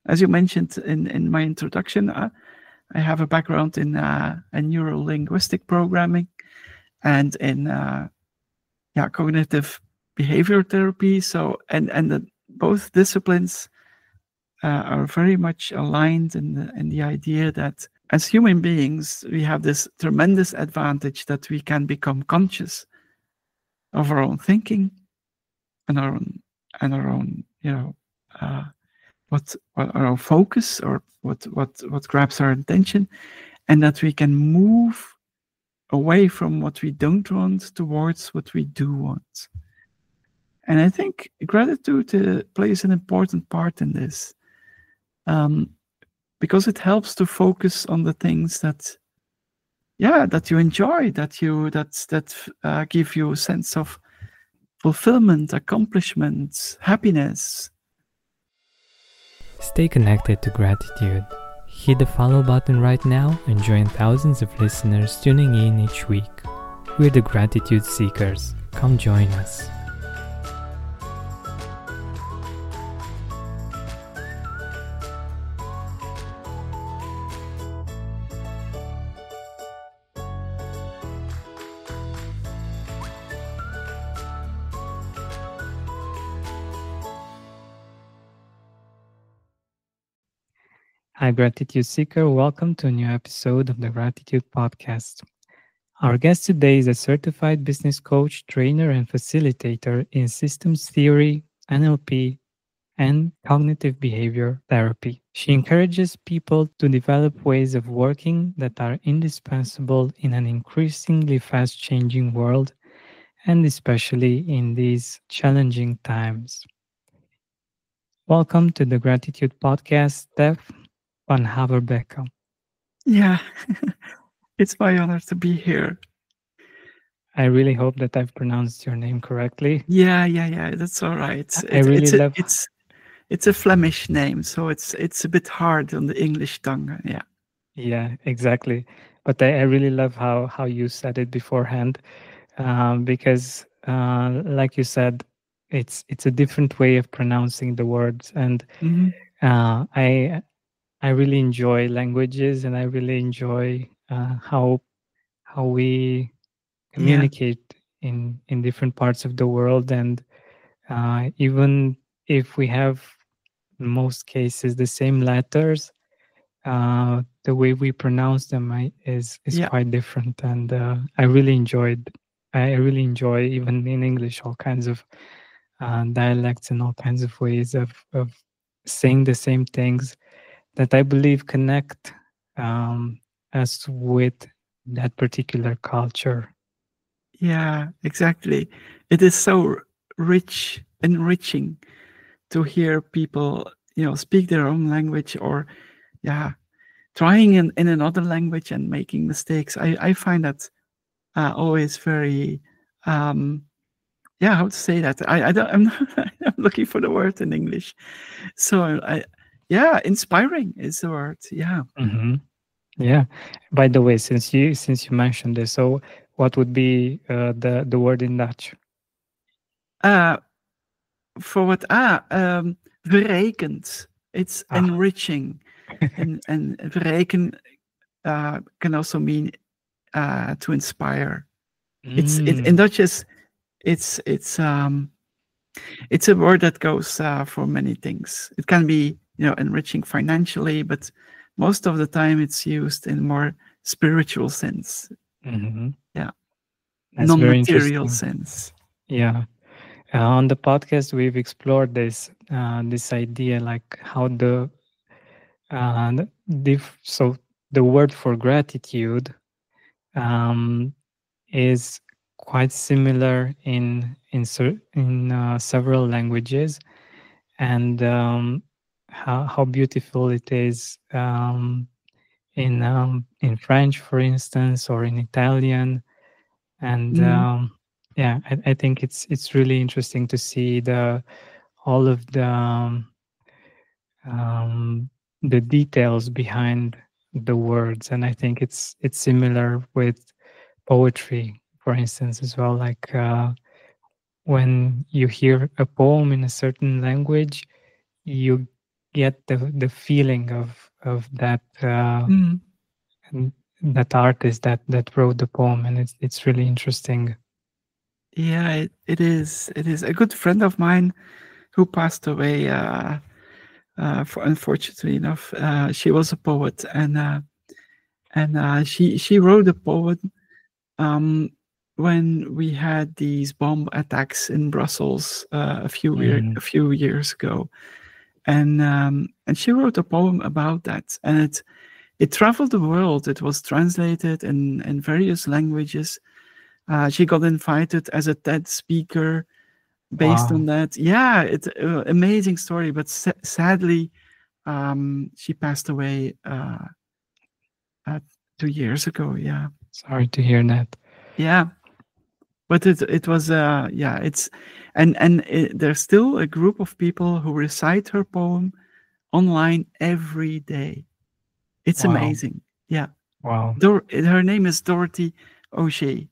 as you mentioned in my introduction, I have a background in neuro-linguistic programming and in cognitive behavior therapy. So both disciplines are very much aligned in the idea that as human beings we have this tremendous advantage that we can become conscious of our own thinking and our own what our own focus, or what grabs our attention, and that we can move away from what we don't want towards what we do want. And I think gratitude plays an important part in this, because it helps to focus on the things that you enjoy, that give you a sense of fulfillment, accomplishment, happiness. Stay connected to gratitude. Hit the follow button right now and join thousands of listeners tuning in each week. We're the Gratitude Seekers. Come join us. Hi, Gratitude Seeker. Welcome to a new episode of the Gratitude Podcast. Our guest today is a certified business coach, trainer, and facilitator in systems theory, NLP, and cognitive behavior therapy. She encourages people to develop ways of working that are indispensable in an increasingly fast-changing world, and especially in these challenging times. Welcome to the Gratitude Podcast, Steph van Haverbekke. Yeah, it's my honor to be here. I really hope that I've pronounced your name correctly. Yeah, that's all right. It's a Flemish name, so it's a bit hard on the English tongue. Yeah, exactly. But I really love how you said it beforehand, because like you said, it's a different way of pronouncing the words, and I really enjoy languages, and I really enjoy how we communicate in different parts of the world, and even if we have in most cases the same letters, the way we pronounce them is quite different, and I really enjoy even in English all kinds of dialects and all kinds of ways of saying the same things that I believe connect us with that particular culture. Yeah, exactly. It is so enriching to hear people, speak their own language, or trying in another language and making mistakes. I find that always very, how to say that? I'm looking for the word in English. So inspiring is the word. Yeah. Mm-hmm. Yeah. By the way, since you mentioned this, so what would be the word in Dutch? For what? Verrijkend. It's enriching, and verrijken can also mean to inspire. It's in Dutch it's a word that goes for many things. It can be enriching financially, but most of the time it's used in more spiritual sense. Mm-hmm. Yeah, that's non-material sense. Yeah. On the podcast, we've explored this idea, like how so the word for gratitude is quite similar in several languages, and how beautiful it is in French, for instance, or in Italian, and I think it's really interesting to see all of the details behind the words, and I think it's similar with poetry, for instance, as well. Like when you hear a poem in a certain language, you get the feeling of that Mm. that artist that wrote the poem, and it's really interesting. Yeah, it is. It is a good friend of mine who passed away. For unfortunately enough, she was a poet, and she wrote a poem um, when we had these bomb attacks in Brussels Mm. a few years ago, and she wrote a poem about that, and it traveled the world. It was translated in various languages. She got invited as a TED speaker based on Wow, that. Yeah, it's an amazing story, but sadly, she passed away 2 years ago. Yeah, sorry to hear that. yeah, but it was yeah, it's there's still a group of people who recite her poem online every day. It's Wow, amazing. Yeah, wow. Her name is Dorothy O'Shea.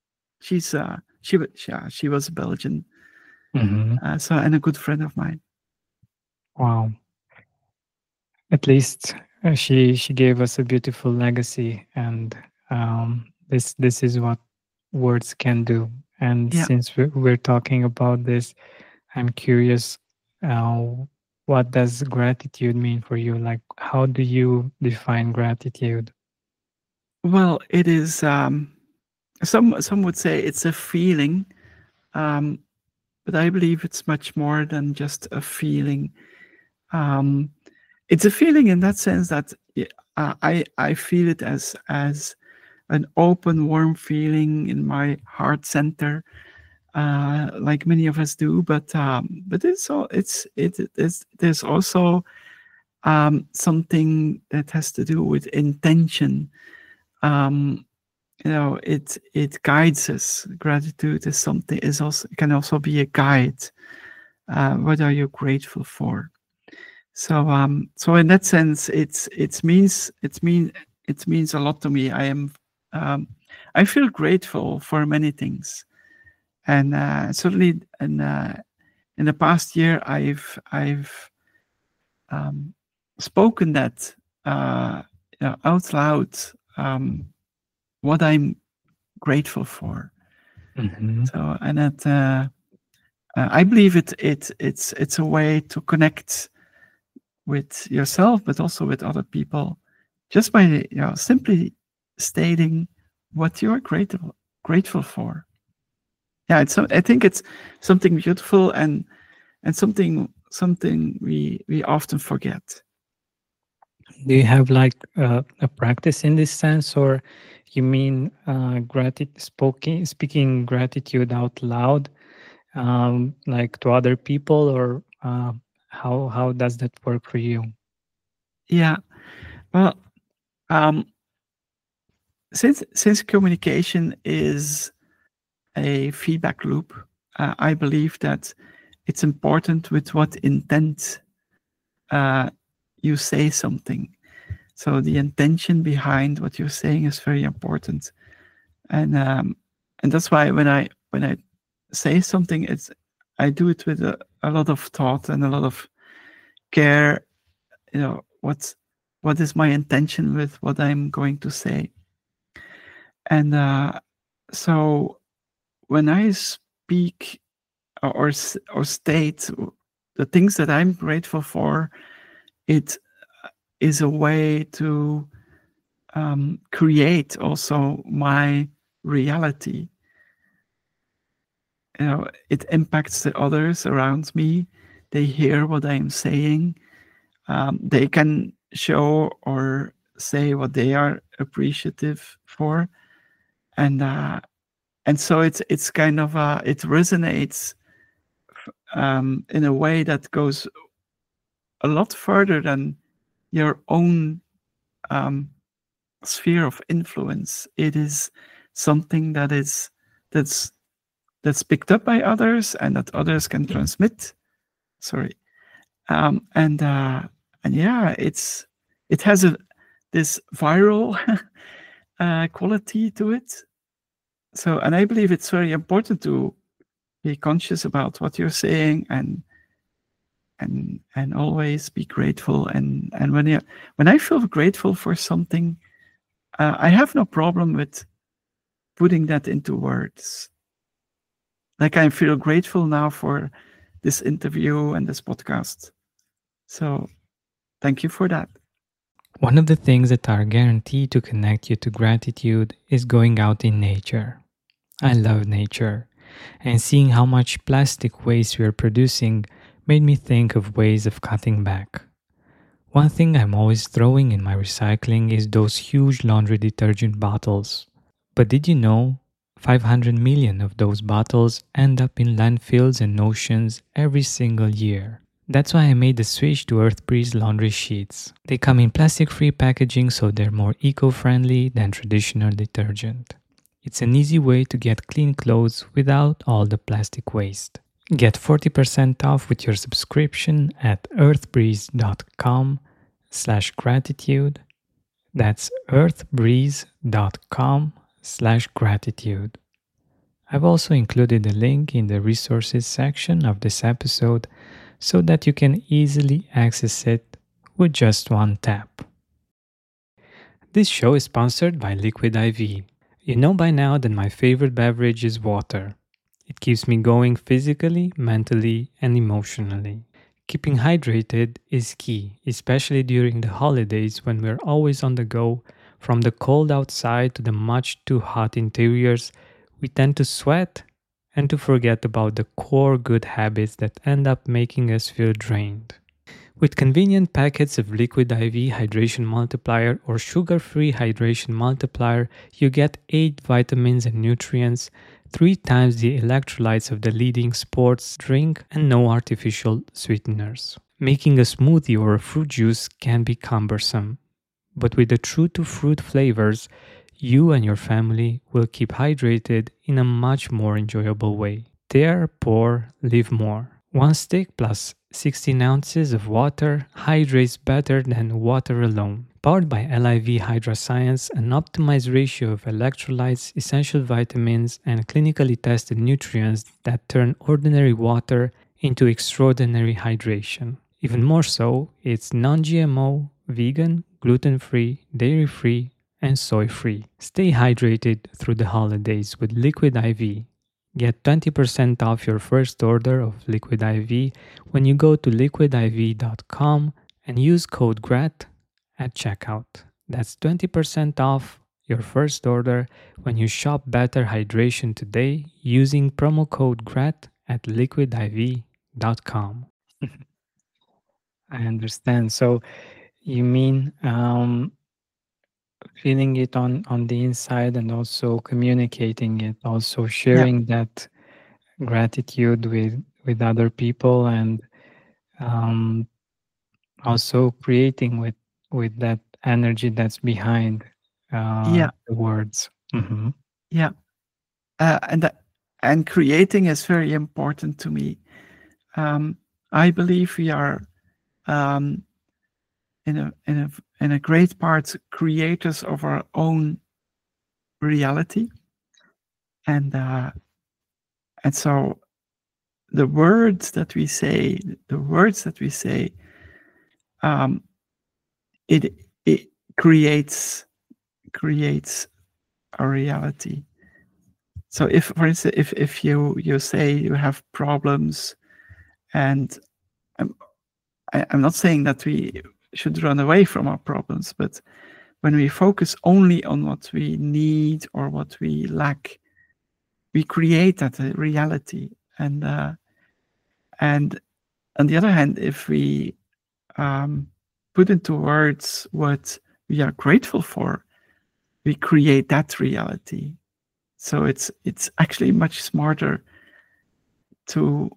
She was a Belgian, Hmm. so and a good friend of mine. Wow. At least she gave us a beautiful legacy, and this is what words can do. And Yeah. since we're talking about this, I'm curious, uh, what does gratitude mean for you? Like, how do you define gratitude? Well, it is. Some would say it's a feeling, um, but I believe it's much more than just a feeling. Um, it's a feeling in that sense that I feel it as an open, warm feeling in my heart center, like many of us do. But there's also something that has to do with intention. Um, it guides us. Gratitude is something is also can also be a guide. What are you grateful for? So in that sense, it means a lot to me. Um, I feel grateful for many things, and certainly in the past year, I've um, spoken that out loud, um, what I'm grateful for. Hmm. So and that I believe it's a way to connect with yourself, but also with other people, just by simply stating what you are grateful for. Yeah, I think it's something beautiful and something we often forget. Do you have like a practice in this sense, or you mean speaking gratitude out loud, like to other people, or how does that work for you? Yeah. Well, um, since communication is a feedback loop, I believe that it's important with what intent uh, you say something. So the intention behind what you're saying is very important, and that's why when I say something, I do it with a lot of thought and a lot of care. What is my intention with what I'm going to say, and so when I speak or state the things that I'm grateful for, it is a way to create also my reality. It impacts the others around me. They hear what I am saying. They can show or say what they are appreciative for, and so it's kind of it resonates in a way that goes a lot further than your own um, sphere of influence. It is something that's that's picked up by others and that others can transmit. Sorry, um, and uh, and yeah, it has this viral quality to it. So, and I believe it's very important to be conscious about what you're saying and always be grateful. And when I feel grateful for something, I have no problem with putting that into words. Like I feel grateful now for this interview and this podcast. So thank you for that. One of the things that are guaranteed to connect you to gratitude is going out in nature. I love nature, and seeing how much plastic waste we are producing made me think of ways of cutting back. One thing I'm always throwing in my recycling is those huge laundry detergent bottles. But did you know 500 million of those bottles end up in landfills and oceans every single year? That's why I made the switch to Earthbreeze laundry sheets. They come in plastic-free packaging, so they're more eco-friendly than traditional detergent. It's an easy way to get clean clothes without all the plastic waste. Get 40% off with your subscription at earthbreeze.com/gratitude. That's earthbreeze.com/gratitude. I've also included a link in the resources section of this episode so that you can easily access it with just one tap. This show is sponsored by Liquid IV. You know by now that my favorite beverage is water. It keeps me going physically, mentally, and emotionally. Keeping hydrated is key, especially during the holidays when we're always on the go. From the cold outside to the much too hot interiors, we tend to sweat and to forget about the core good habits that end up making us feel drained. With convenient packets of Liquid IV Hydration Multiplier or Sugar-Free Hydration Multiplier, you get 8 vitamins and nutrients, 3 times the electrolytes of the leading sports drink, and no artificial sweeteners. Making a smoothie or a fruit juice can be cumbersome, but with the true-to-fruit flavors, you and your family will keep hydrated in a much more enjoyable way. Dare, pour, live more. One stick plus 16 ounces of water hydrates better than water alone. Powered by LIV Hydra-Science, an optimized ratio of electrolytes, essential vitamins, and clinically tested nutrients that turn ordinary water into extraordinary hydration. Even more so, it's non-GMO, vegan, gluten-free, dairy-free, and soy-free. Stay hydrated through the holidays with Liquid IV. Get 20% off your first order of Liquid IV when you go to liquidiv.com and use code GRAT at checkout. That's 20% off your first order when you shop Better Hydration today using promo code GRAT at liquidiv.com. I understand. So you mean feeling it on the inside and also communicating it, also sharing that gratitude with other people, and also creating with that energy that's behind the words. Mm-hmm. Yeah. And creating is very important to me. I believe we are in a great part creators of our own reality, and so the words that we say, it creates a reality. So if, for instance, if you say you have problems, and I'm not saying that we should run away from our problems, but when we focus only on what we need or what we lack, we create that reality. And on the other hand, if we put into words what we are grateful for, we create that reality. So it's actually much smarter to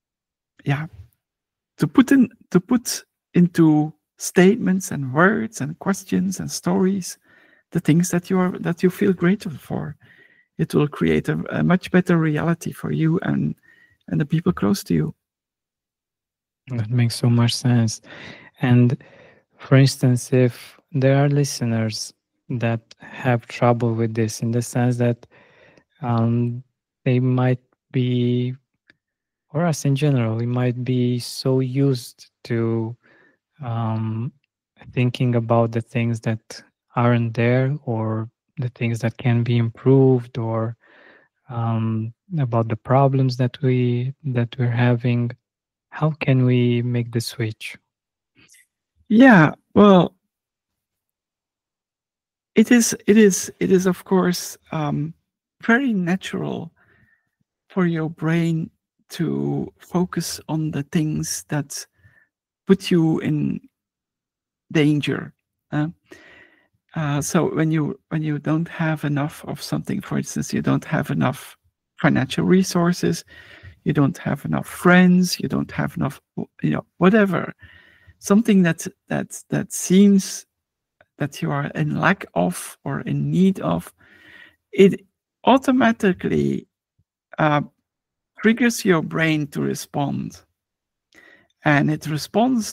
put into statements and words and questions and stories the things that you feel grateful for. It will create a much better reality for you and the people close to you. That makes so much sense. And for instance, if there are listeners that have trouble with this, in the sense that they might be, for us in general, we might be so used to um, thinking about the things that aren't there, or the things that can be improved, or about the problems that we're having. How can we make the switch? Yeah, well, it is of course very natural for your brain to focus on the things that put you in danger. Uh, so when you don't have enough of something, for instance, you don't have enough financial resources, you don't have enough friends, you don't have enough, whatever, something that seems that you are in lack of or in need of, it automatically triggers your brain to respond. And it responds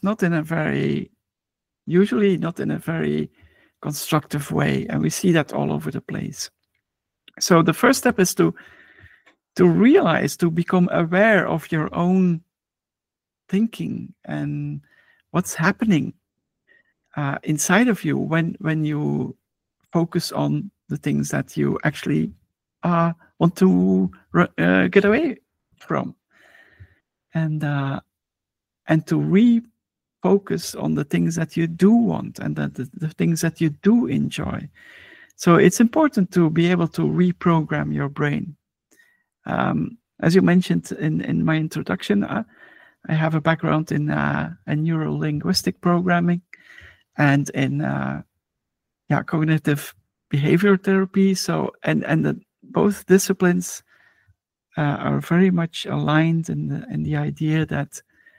usually not in a very constructive way. And we see that all over the place. So the first step is to realize, to become aware of your own thinking and what's happening inside of you when you focus on the things that you actually want to get away from, and to refocus on the things that you do want, and that the things that you do enjoy. So it's important to be able to reprogram your brain. As you mentioned in my introduction, I have a background in neuro-linguistic programming and in cognitive behavior therapy. So both disciplines are very much aligned in the idea that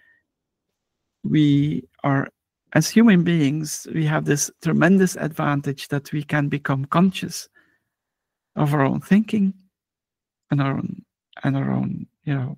we are, as human beings, we have this tremendous advantage that we can become conscious of our own thinking and our own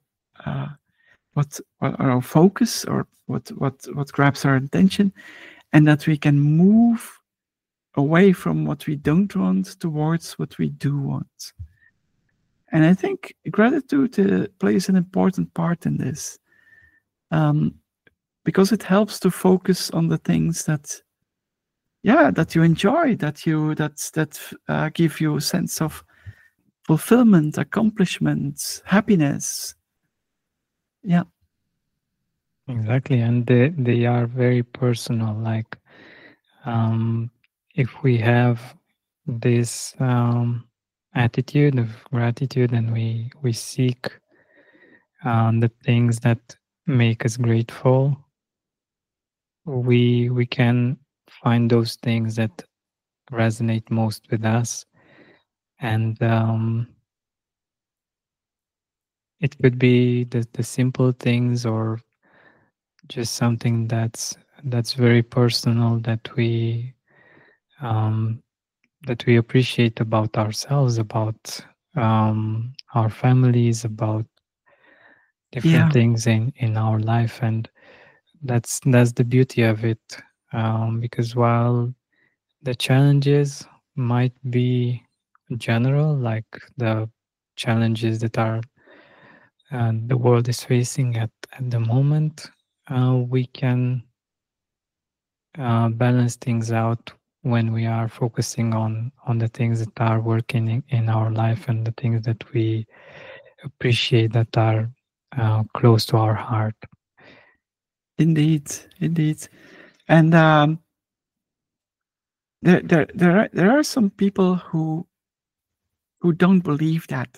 what our own focus, or what grabs our attention, and that we can move away from what we don't want towards what we do want. And I think gratitude plays an important part in this, because it helps to focus on the things that you enjoy, that give you a sense of fulfillment, accomplishment, happiness. Yeah. Exactly, and they are very personal. Like, if we have this attitude of gratitude, and we seek the things that make us grateful, we can find those things that resonate most with us, and it could be the simple things, or just something that's very personal, that we appreciate about ourselves, about our families, about different things in our life. And that's the beauty of it, because while the challenges might be general, like the challenges that are the world is facing at the moment, we can balance things out when we are focusing on the things that are working in our life, and the things that we appreciate, that are close to our heart. Indeed. And there are some people who don't believe that.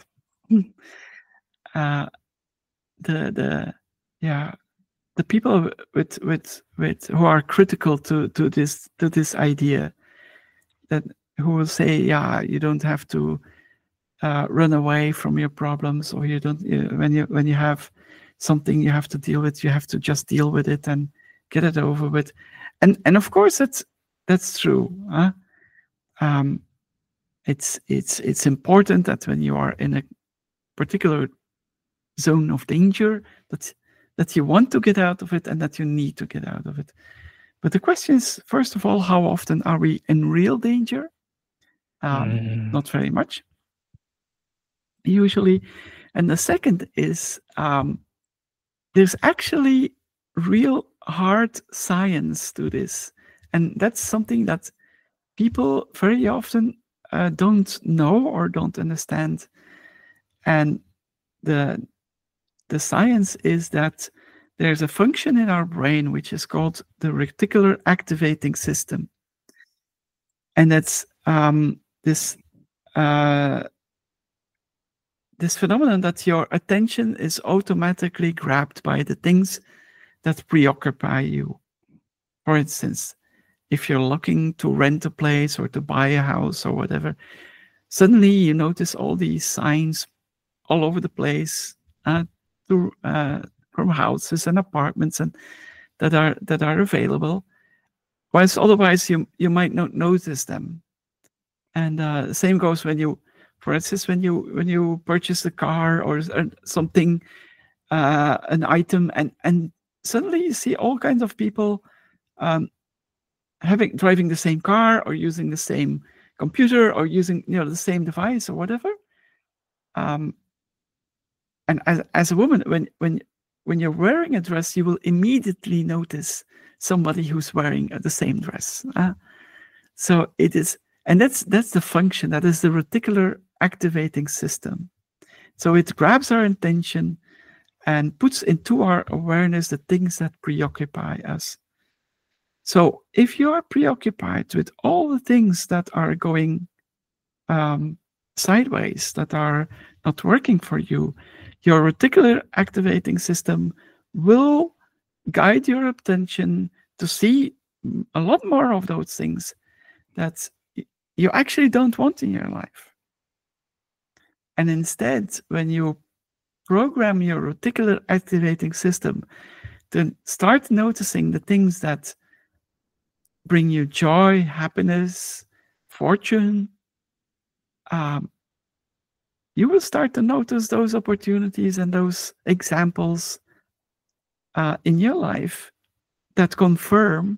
The people with who are critical to this idea, that who will say, you don't have to run away from your problems, or you don't, when you have something you have to deal with, you have to just deal with it and get it over with. And of course that's true. It's important that when you are in a particular zone of danger, that you want to get out of it, and that you need to get out of it. But the question is, first of all, how often are we in real danger? Not very much, usually. And the second is, there's actually real hard science to this. And that's something that people very often don't know or don't understand. And the science is that there's a function in our brain which is called the reticular activating system. And that's this phenomenon that your attention is automatically grabbed by the things that preoccupy you. For instance, if you're looking to rent a place or to buy a house or whatever, suddenly you notice all these signs all over the place from houses and apartments and that are available. Whilst otherwise you might not notice them. And the same goes when you, for instance, when you purchase a car or something, an item, and suddenly you see all kinds of people driving the same car or using the same computer or using the same device or whatever. And as a woman, when you're wearing a dress, you will immediately notice somebody who's wearing the same dress. So it is, and that's the function. That is the reticular activating system. So it grabs our attention and puts into our awareness the things that preoccupy us. So if you are preoccupied with all the things that are going sideways, that are not working for you, your reticular activating system will guide your attention to see a lot more of those things that you actually don't want in your life. And instead, when you program your reticular activating system to start noticing the things that bring you joy, happiness, fortune, you will start to notice those opportunities and those examples in your life that confirm,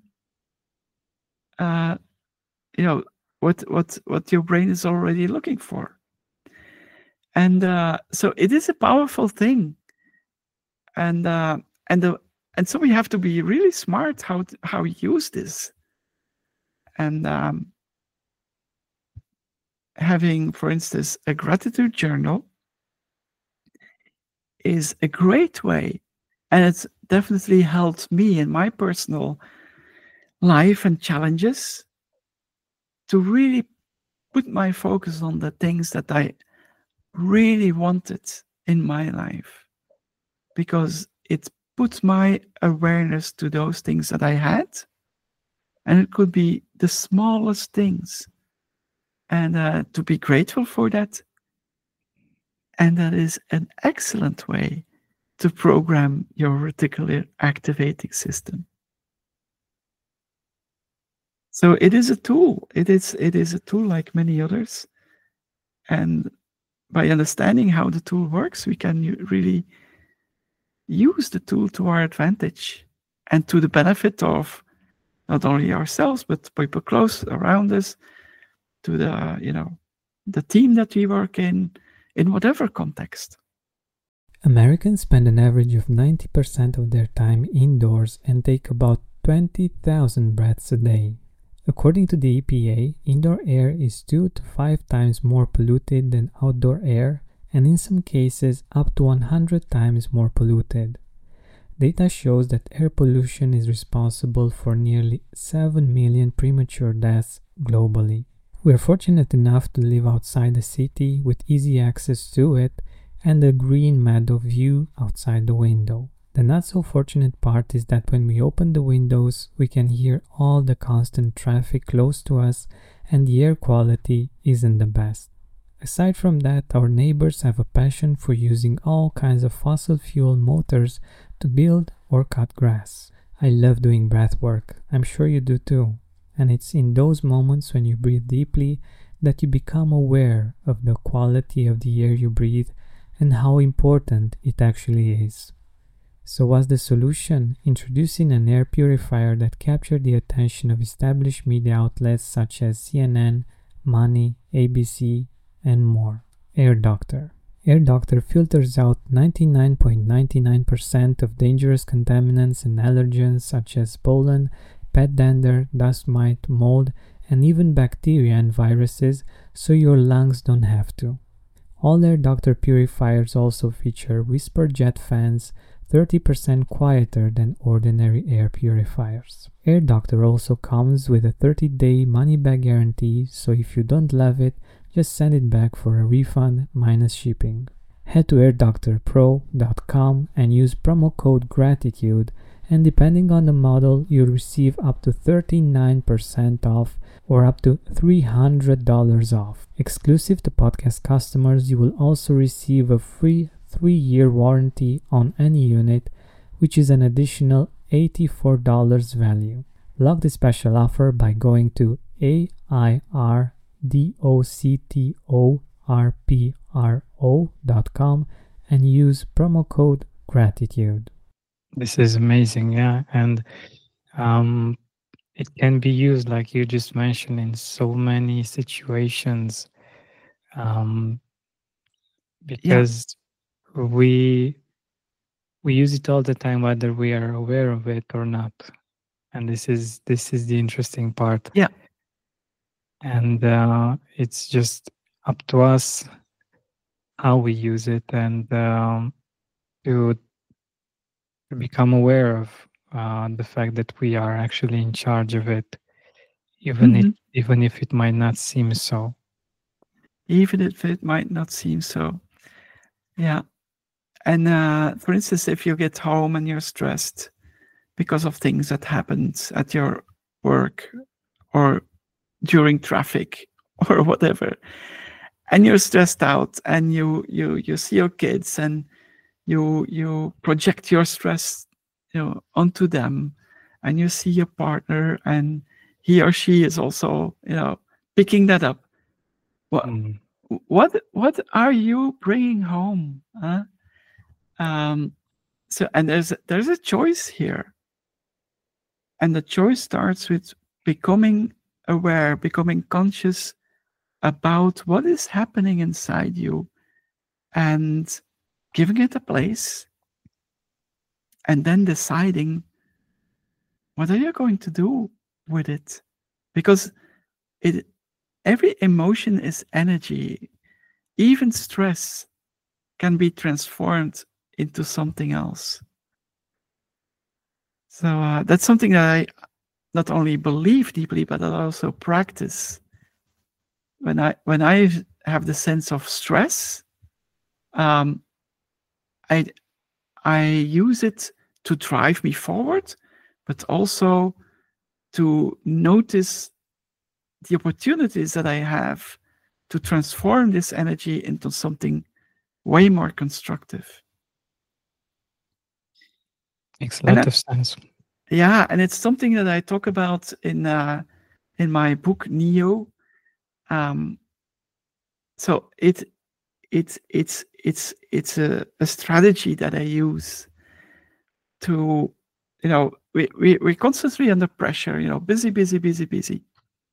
what your brain is already looking for. And so it is a powerful thing. And so we have to be really smart how we use this. And having, for instance, a gratitude journal is a great way, and it's definitely helped me in my personal life and challenges to really put my focus on the things that I really wanted in my life, because it puts my awareness to those things that I had, and it could be the smallest things, and to be grateful for that. And that is an excellent way to program your reticular activating system. So it is a tool. It is a tool like many others. And by understanding how the tool works, we can really use the tool to our advantage and to the benefit of not only ourselves, but people close around us, to the team that we work in whatever context. Americans spend an average of 90% of their time indoors and take about 20,000 breaths a day. According to the EPA, indoor air is 2 to 5 times more polluted than outdoor air, and in some cases up to 100 times more polluted. Data shows that air pollution is responsible for nearly 7 million premature deaths globally. We are fortunate enough to live outside the city with easy access to it and a green meadow view outside the window. The not so fortunate part is that when we open the windows, we can hear all the constant traffic close to us, and the air quality isn't the best. Aside from that, our neighbors have a passion for using all kinds of fossil fuel motors to build or cut grass. I love doing breath work. I'm sure you do too. And it's in those moments when you breathe deeply that you become aware of the quality of the air you breathe and how important it actually is. So what's the solution? Introducing an air purifier that captured the attention of established media outlets such as CNN, Money, ABC, and more. Air Doctor. Air Doctor filters out 99.99% of dangerous contaminants and allergens such as pollen, pet dander, dust mite, mold, and even bacteria and viruses, so your lungs don't have to. All Air Doctor purifiers also feature whisper jet fans, 30% quieter than ordinary air purifiers. Air Doctor also comes with a 30-day money-back guarantee, so if you don't love it, just send it back for a refund minus shipping. Head to airdoctorpro.com and use promo code GRATITUDE, and depending on the model, you'll receive up to 39% off or up to $300 off. Exclusive to podcast customers, you will also receive a free 3-year warranty on any unit, which is an additional $84 value. Lock the special offer by going to airdoctorpro.com and use promo code GRATITUDE. This is amazing, yeah, and it can be used, like you just mentioned, in so many situations, because we use it all the time, whether we are aware of it or not. And this is the interesting part. Yeah. And it's just up to us how we use it, and to become aware of the fact that we are actually in charge of it, even if it might not seem so. Even if it might not seem so. Yeah. And for instance, if you get home and you're stressed because of things that happened at your work or during traffic or whatever, and you're stressed out, and you see your kids and you project your stress, onto them, and you see your partner and he or she is also, picking that up. What are you bringing home? Huh? So, and there's a choice here, and the choice starts with becoming aware, becoming conscious about what is happening inside you, and giving it a place, and then deciding what are you going to do with it, because every emotion is energy. Even stress can be transformed into something else. So that's something that I not only believe deeply, but I also practice. When I have the sense of stress, I use it to drive me forward, but also to notice the opportunities that I have to transform this energy into something way more constructive. Makes a lot of sense. Yeah, and it's something that I talk about in my book Neo. So it's a strategy that I use to, we're constantly under pressure, busy,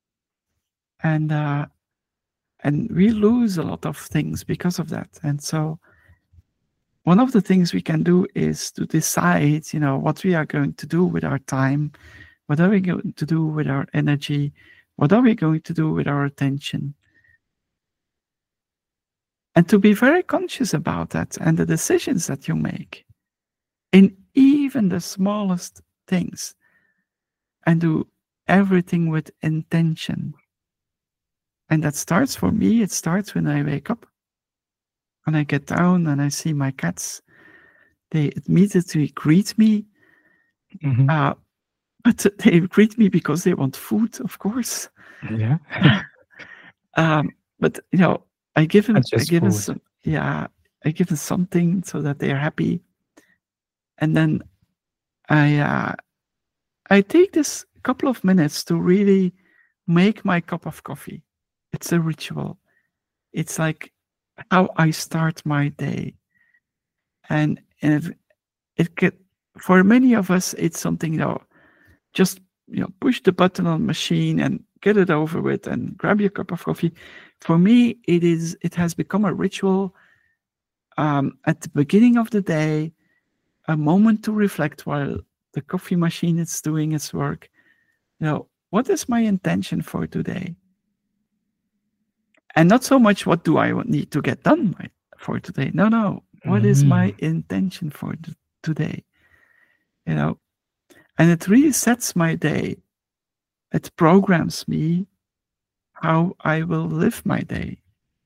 and we lose a lot of things because of that. And so one of the things we can do is to decide, what we are going to do with our time, what are we going to do with our energy, what are we going to do with our attention, and to be very conscious about that and the decisions that you make in even the smallest things, and do everything with intention. And that starts, for me, it starts when I wake up. When I get down and I see my cats, they immediately greet me. But they greet me because they want food, of course. Yeah. But I give them some, I give them something so that they are happy. And then I take this couple of minutes to really make my cup of coffee. It's a ritual. It's like how I start my day. And for many of us, it's something, just push the button on the machine and get it over with and grab your cup of coffee. For me, it has become a ritual at the beginning of the day, a moment to reflect while the coffee machine is doing its work. What is my intention for today? And not so much what do I need to get done for today. No. What is my intention for today? And it really sets my day. It programs me how I will live my day.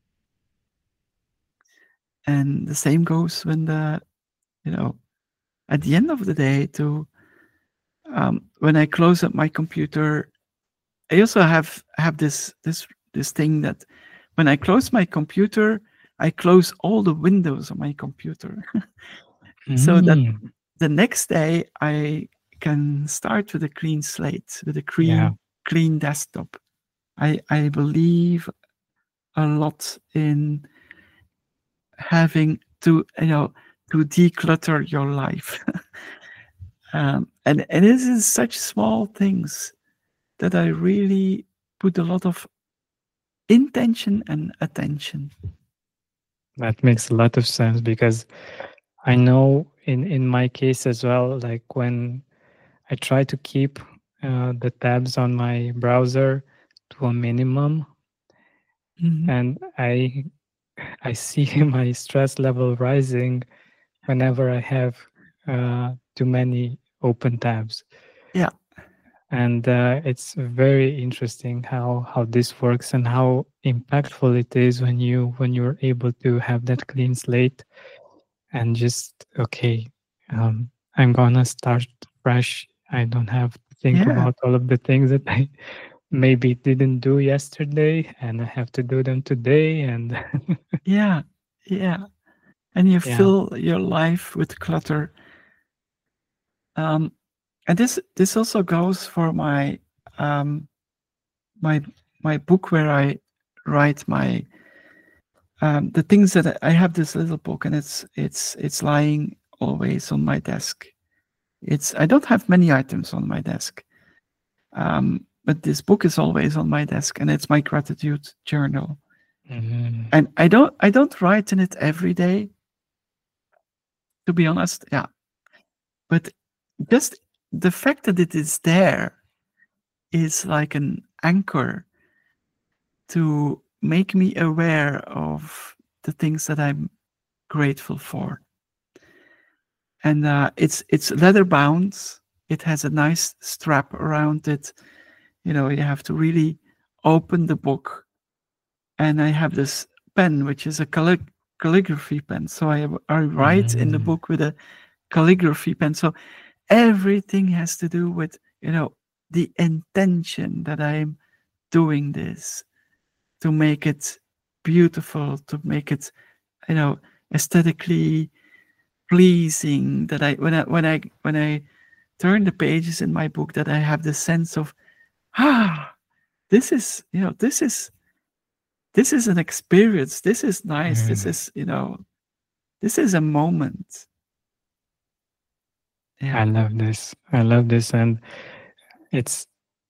And the same goes when at the end of the day when I close up my computer, I also have this thing that when I close my computer, I close all the windows on my computer. So that the next day I can start with a clean slate, with a clean desktop. I believe a lot in having to declutter your life. And it is such small things that I really put a lot of intention and attention. That makes a lot of sense, because I know in my case as well, like when I try to keep the tabs on my browser to a minimum, and I see my stress level rising whenever I have too many open tabs. Yeah. And it's very interesting how this works and how impactful it is when you're able to have that clean slate and just I'm gonna start fresh. I don't have to think about all of the things that I maybe didn't do yesterday, and I have to do them today. And yeah, and you fill your life with clutter. And this also goes for my my book, where I write my the things that I have. This little book, and it's lying always on my desk. I don't have many items on my desk, but this book is always on my desk, and it's my gratitude journal. And I don't write in it every day, to be honest. Yeah, but just the fact that it is there is like an anchor to make me aware of the things that I'm grateful for. And it's leather bound. It has a nice strap around it. You have to really open the book. And I have this pen, which is a calligraphy pen. So I write in the book with a calligraphy pen. So everything has to do with, the intention that I'm doing this, to make it beautiful, to make it, aesthetically pleasing, that when I turn the pages in my book, that I have the sense of, this is an experience. This is nice. This is, this is a moment. Yeah. I love this. And it's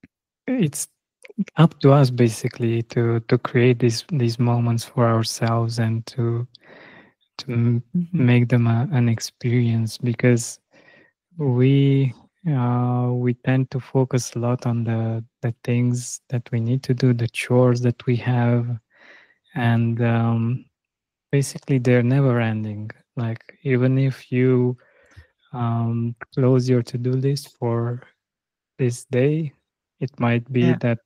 up to us basically to create these moments for ourselves, and to make them an experience, because we tend to focus a lot on the things that we need to do, the chores that we have, and basically they're never ending. Like, even if you close your to-do list for this day, it might be that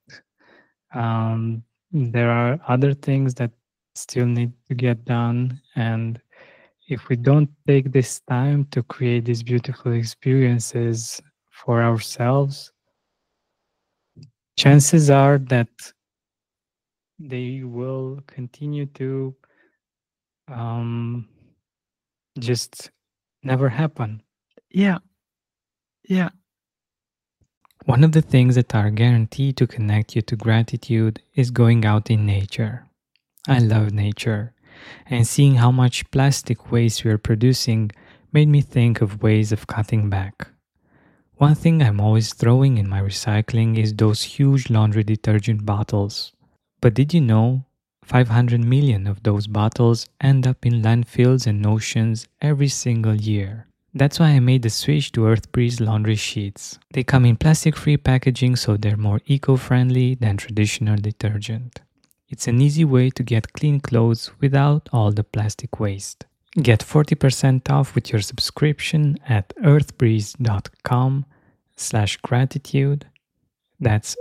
there are other things that still need to get done. And if we don't take this time to create these beautiful experiences for ourselves, chances are that they will continue to just never happen. Yeah. One of the things that are guaranteed to connect you to gratitude is going out in nature. I love nature, and seeing how much plastic waste we are producing made me think of ways of cutting back. One thing I'm always throwing in my recycling is those huge laundry detergent bottles. But did you know 500 million of those bottles end up in landfills and oceans every single year. That's why I made the switch to Earthbreeze laundry sheets. They come in plastic-free packaging, so they're more eco-friendly than traditional detergent. It's an easy way to get clean clothes without all the plastic waste. Get 40% off with your subscription at earthbreeze.com/gratitude. That's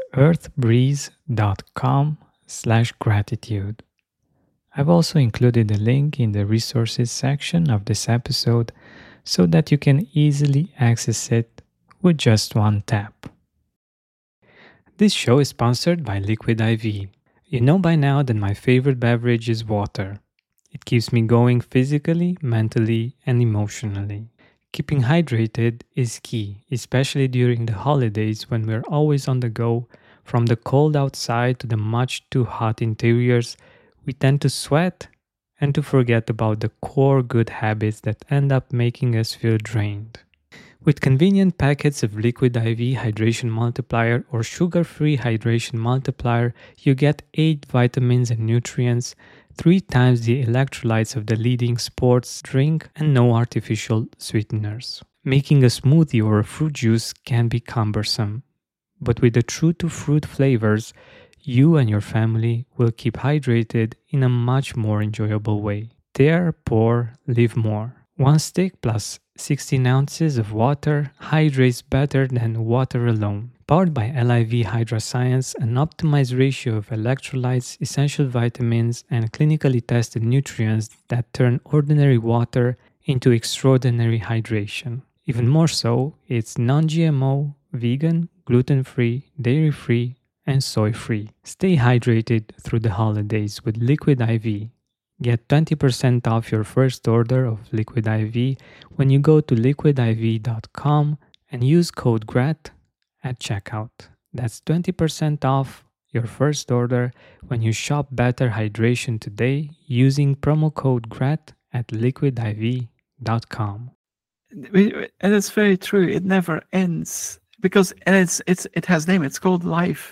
earthbreeze.com/gratitude. I've also included a link in the resources section of this episode so that you can easily access it with just one tap. This show is sponsored by Liquid IV. You know by now that my favorite beverage is water. It keeps me going physically, mentally, and emotionally. Keeping hydrated is key, especially during the holidays when we're always on the go. From the cold outside to the much too hot interiors, we tend to sweat and to forget about the core good habits that end up making us feel drained. With convenient packets of Liquid IV Hydration Multiplier or Sugar-Free Hydration Multiplier, you get 8 vitamins and nutrients, 3 times the electrolytes of the leading sports drink, and no artificial sweeteners. Making a smoothie or a fruit juice can be cumbersome, but with the true-to-fruit flavors, you and your family will keep hydrated in a much more enjoyable way. Dare, pour, live more. One stick plus 16 ounces of water hydrates better than water alone. Powered by LIV Hydra Science, an optimized ratio of electrolytes, essential vitamins, and clinically tested nutrients that turn ordinary water into extraordinary hydration. Even more so, it's non-GMO, vegan, gluten-free, dairy-free, and soy-free. Stay hydrated through the holidays with Liquid IV. Get 20% off your first order of Liquid IV when you go to liquidiv.com and use code GRAT at checkout. That's 20% off your first order when you shop Better Hydration today using promo code GRAT at liquidiv.com. And it's very true. It never ends because it has name. It's called life.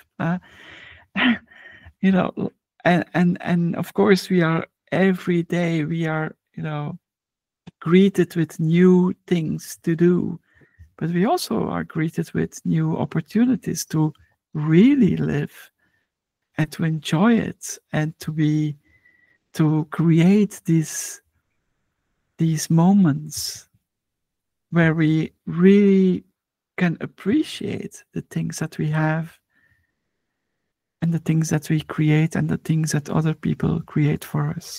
You know, and of course we are. Every day we are, greeted with new things to do, but we also are greeted with new opportunities to really live and to enjoy it and to create these moments where we really can appreciate the things that we have and the things that we create and the things that other people create for us.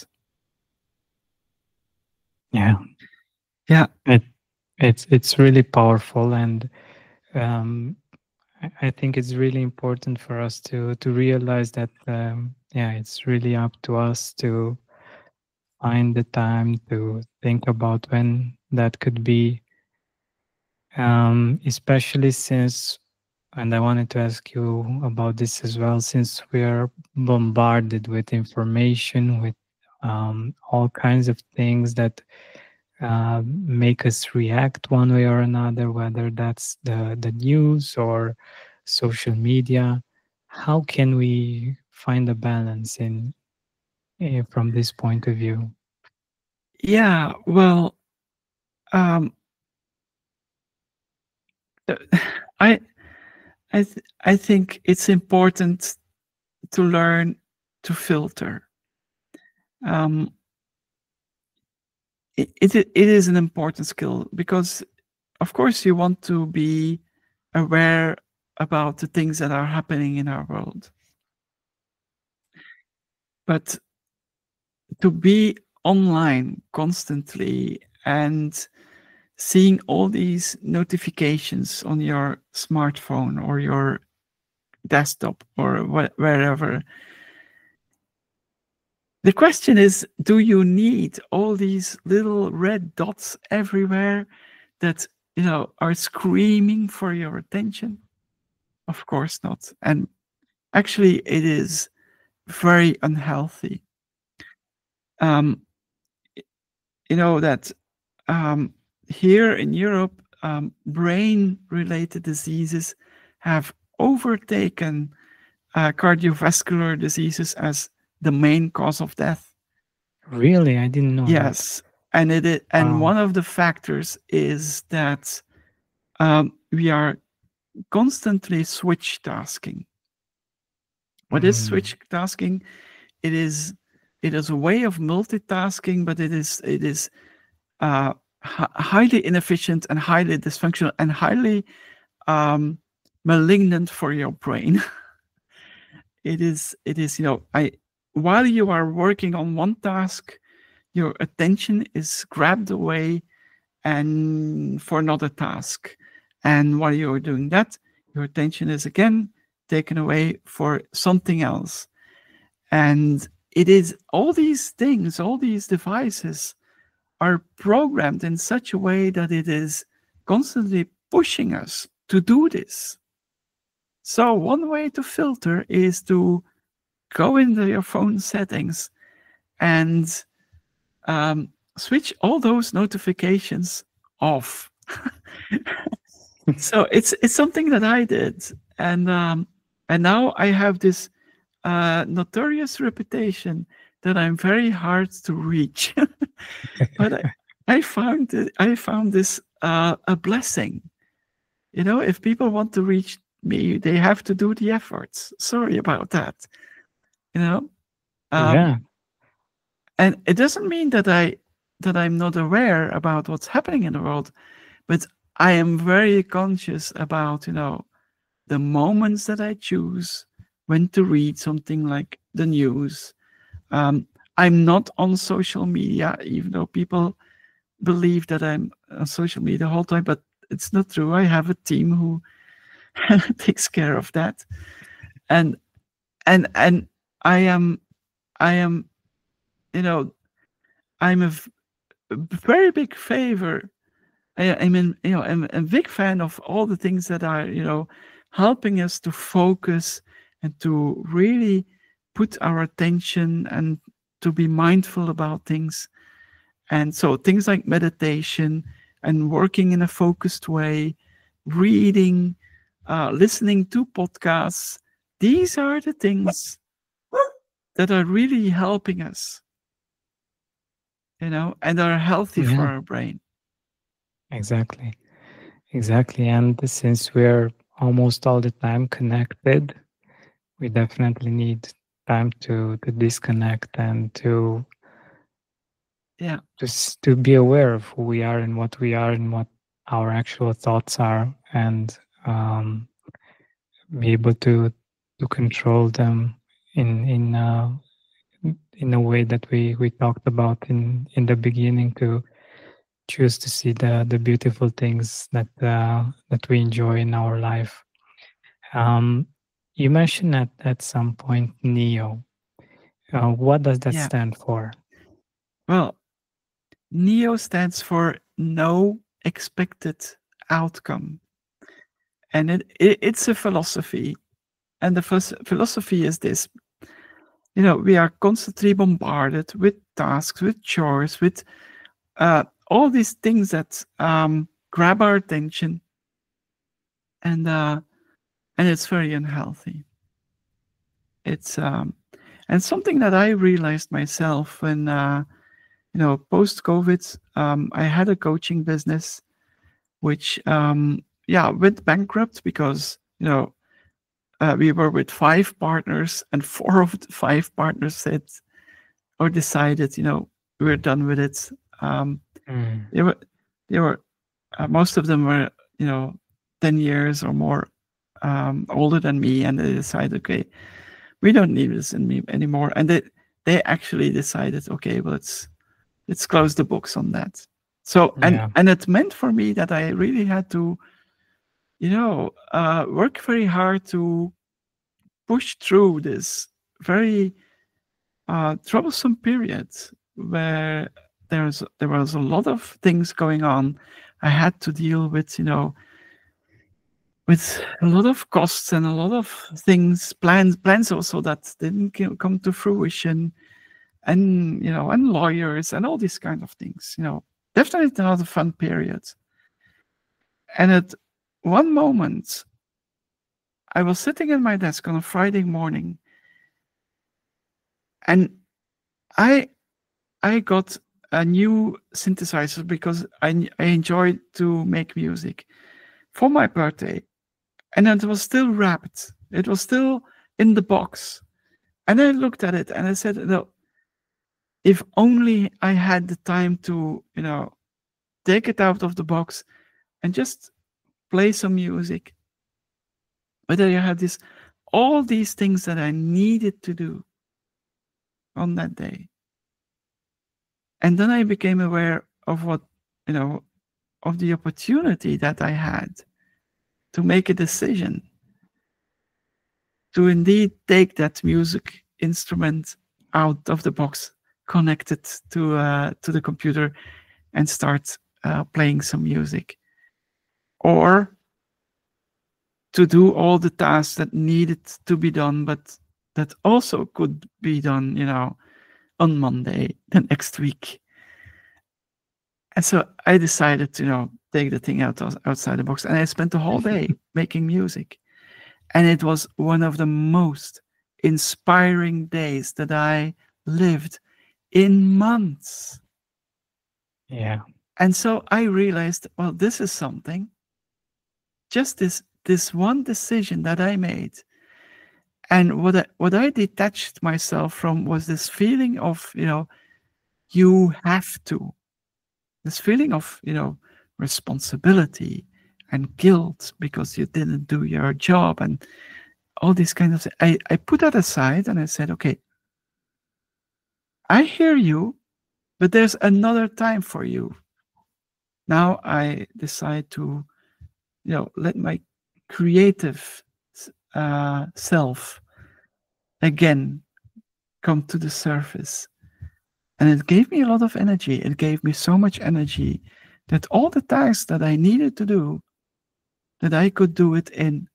Yeah. It's really powerful, and I think it's really important for us to realize that it's really up to us to find the time to think about when that could be, especially since. And I wanted to ask you about this as well, since we are bombarded with information, with all kinds of things that make us react one way or another, whether that's the news or social media. How can we find a balance from this point of view? Yeah, well, I think it's important to learn to filter. It is an important skill because, of course, you want to be aware about the things that are happening in our world. But to be online constantly and seeing all these notifications on your smartphone or your desktop or wherever. The question is, do you need all these little red dots everywhere that, are screaming for your attention? Of course not. And actually, it is very unhealthy. That here in Europe, brain-related diseases have overtaken cardiovascular diseases as the main cause of death. Really, I didn't know that. Yes, and Wow. one of the factors is that we are constantly switch tasking. What is switch tasking? It is a way of multitasking, but it is highly inefficient and highly dysfunctional and highly malignant for your brain. It is, while you are working on one task, your attention is grabbed away and for another task. And while you're doing that, your attention is again taken away for something else. And it is all these things, all these devices are programmed in such a way that it is constantly pushing us to do this. So one way to filter is to go into your phone settings and switch all those notifications off. So it's something that I did, and now I have this notorious reputation that I'm very hard to reach. But I found this a blessing. If people want to reach me, they have to do the efforts. Sorry about that. Yeah. And it doesn't mean that I'm not aware about what's happening in the world, but I am very conscious about, the moments that I choose when to read something like the news. I'm not on social media, even though people believe that I'm on social media the whole time, but it's not true. I have a team who takes care of that. And I am, I'm a very big favor. I'm a big fan of all the things that are, helping us to focus and to really put our attention and to be mindful about things. And so things like meditation and working in a focused way, reading, listening to podcasts, these are the things that are really helping us, and are healthy for our brain. Exactly. And since we're almost all the time connected, we definitely need time to disconnect and to just to be aware of who we are and what we are and what our actual thoughts are, and be able to control them in a way that we talked about in the beginning, to choose to see the beautiful things that we enjoy in our life. You mentioned at some point NEO. What does that stand for? Well, NEO stands for no expected outcome. And it's a philosophy. And the philosophy is this. We are constantly bombarded with tasks, with chores, with all these things that grab our attention. And it's very unhealthy. It's and something that I realized myself when post-COVID, I had a coaching business which went bankrupt because we were with 5 partners, and 4 of the 5 partners said or decided we're done with it. They were most of them were 10 years or more older than me, and they decided, okay, we don't need this in me anymore. And they actually decided, okay, well, let's close the books on that. So and it meant for me that I really had to work very hard to push through this very troublesome period where there was a lot of things going on. I had to deal with with a lot of costs and a lot of things, plans also that didn't come to fruition, and and lawyers and all these kind of things. Definitely not a fun period. And at one moment, I was sitting at my desk on a Friday morning, And I got a new synthesizer because I enjoyed to make music for my birthday, and it was still wrapped. It was still in the box, and I looked at it and I said, "No, if only I had the time to, take it out of the box and just play some music." But I had all these things that I needed to do on that day. And then I became aware of what, of the opportunity that I had to make a decision to indeed take that music instrument out of the box, connect it to the computer, and start playing some music, or to do all the tasks that needed to be done, but that also could be done, on Monday, the next week. And so I decided to, take the thing outside the box, and I spent the whole day making music. And it was one of the most inspiring days that I lived in months. Yeah. And so I realized, well, this is something. Just this one decision that I made. And what I detached myself from was this feeling of, you have to. This feeling of, responsibility and guilt because you didn't do your job and all these kinds of things. I put that aside and I said, okay, I hear you, but there's another time for you. Now I decide to, let my creative self again come to the surface. And it gave me a lot of energy. It gave me so much energy that all the tasks that I needed to do, that I could do it in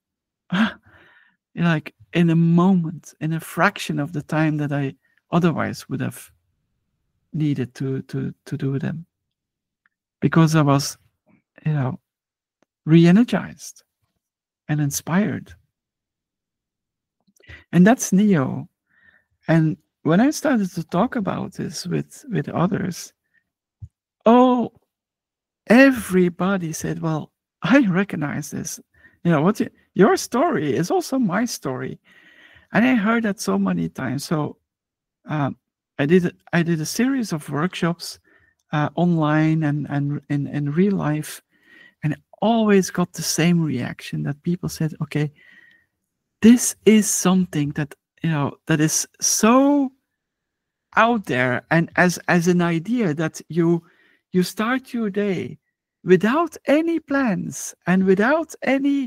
in a moment, in a fraction of the time that I otherwise would have needed to do them. Because I was, re-energized and inspired. And that's Neo. And when I started to talk about this with others, everybody said, well, I recognize this. Your story is also my story. And I heard that so many times. So I did a series of workshops online and in real life, and I always got the same reaction, that people said, okay, this is something that that is so out there, and as an idea that you start your day without any plans and without any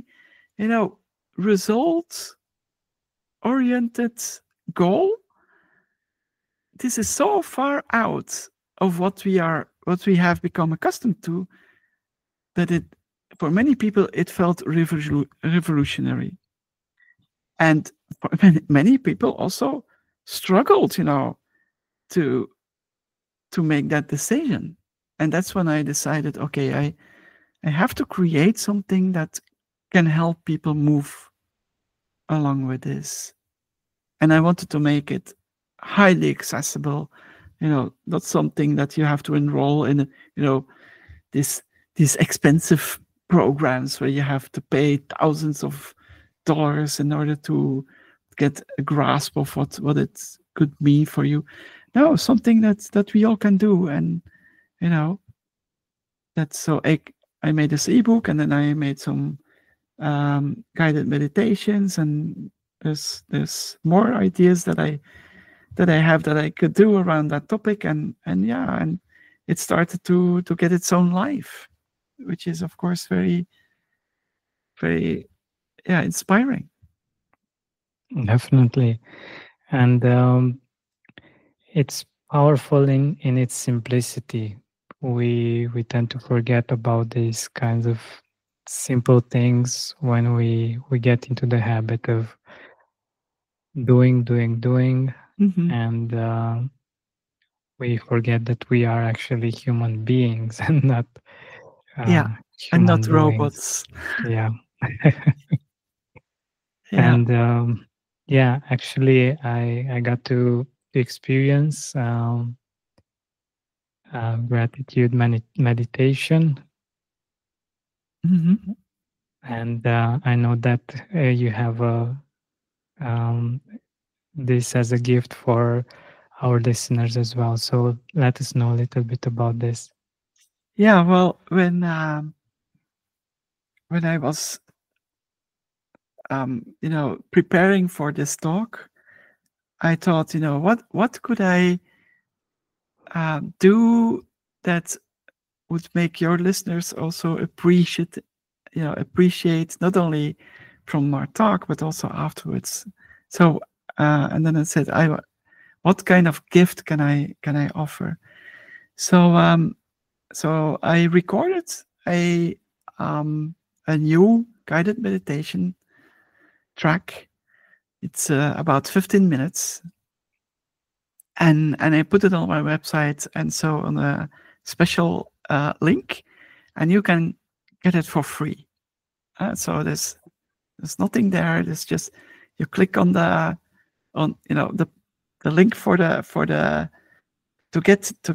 results oriented goal. This is so far out of what we have become accustomed to, that for many people it felt revolutionary. And for many people also struggled, to make that decision. And that's when I decided, okay, I have to create something that can help people move along with this. And I wanted to make it highly accessible, not something that you have to enroll in, these expensive programs where you have to pay thousands of dollars in order to get a grasp of what it could mean for you. No, something that we all can do. And that's so I made this ebook, and then I made some guided meditations, and there's more ideas that I have that I could do around that topic, and it started to get its own life, which is of course very, very inspiring. Definitely. And it's powerful in its simplicity. We tend to forget about these kinds of simple things when we get into the habit of doing, Mm-hmm. and we forget that we are actually human beings and not and not human robots. Yeah. Yeah. And actually I got to experience gratitude meditation. Mm-hmm. And I know that you have this as a gift for our listeners as well. So let us know a little bit about this. Yeah, well, when I was preparing for this talk, I thought, what could I do that would make your listeners also appreciate not only from our talk but also afterwards. So and then I said, what kind of gift can I offer? So so I recorded a new guided meditation track. It's about 15 minutes, and I put it on my website, and so on a special link, and you can get it for free. So there's nothing there. There's just, you click on the link for the to get to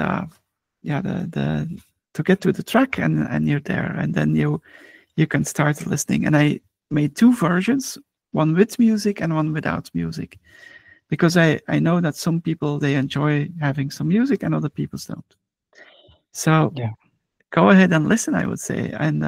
the track, and you're there, and then you can start listening. And I made two versions, one with music and one without music, because I know that some people, they enjoy having some music and other people don't. So yeah, go ahead and listen, I would say. And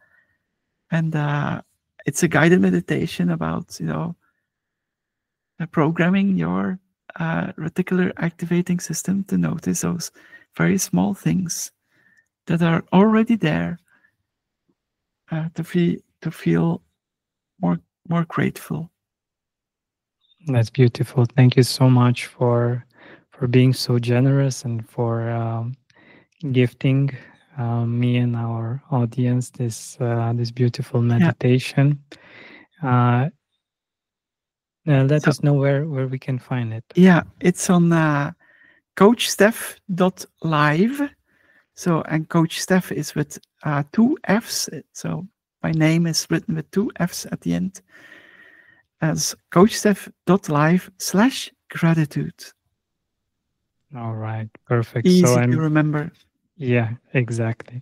it's a guided meditation about programming your reticular activating system to notice those very small things that are already there, to feel more grateful. That's beautiful. Thank you so much for being so generous and for gifting me and our audience this beautiful meditation. Let us know where we can find it. Yeah, it's on coachsteph.live. So, and Coach Steph is with 2 F's. So my name is written with 2 F's at the end, as coachsteph.live/gratitude. All right, perfect. Easy to remember. Yeah, exactly.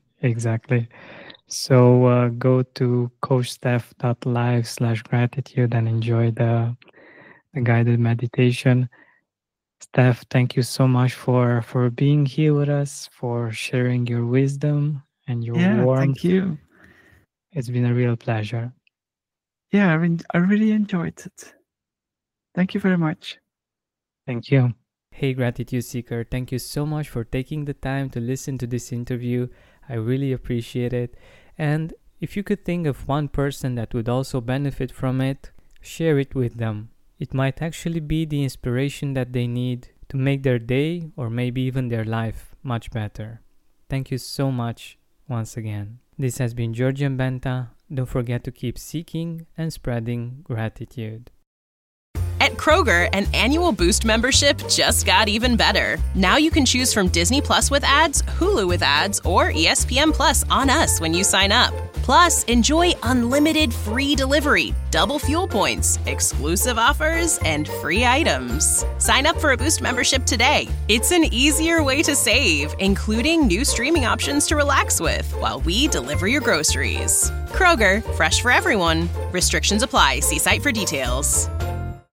So go to coachsteph.live/gratitude and enjoy the guided meditation. Steph, thank you so much for being here with us, for sharing your wisdom and your warmth. Thank you. It's been a real pleasure. Yeah, I really enjoyed it. Thank you very much. Thank you. Hey, Gratitude Seeker, thank you so much for taking the time to listen to this interview. I really appreciate it. And if you could think of one person that would also benefit from it, share it with them. It might actually be the inspiration that they need to make their day or maybe even their life much better. Thank you so much once again. This has been Georgian Benta. Don't forget to keep seeking and spreading gratitude. At Kroger, an annual Boost membership just got even better. Now you can choose from Disney Plus with ads, Hulu with ads, or ESPN Plus on us when you sign up. Plus, enjoy unlimited free delivery, double fuel points, exclusive offers, and free items. Sign up for a Boost membership today. It's an easier way to save, including new streaming options to relax with while we deliver your groceries. Kroger, fresh for everyone. Restrictions apply. See site for details.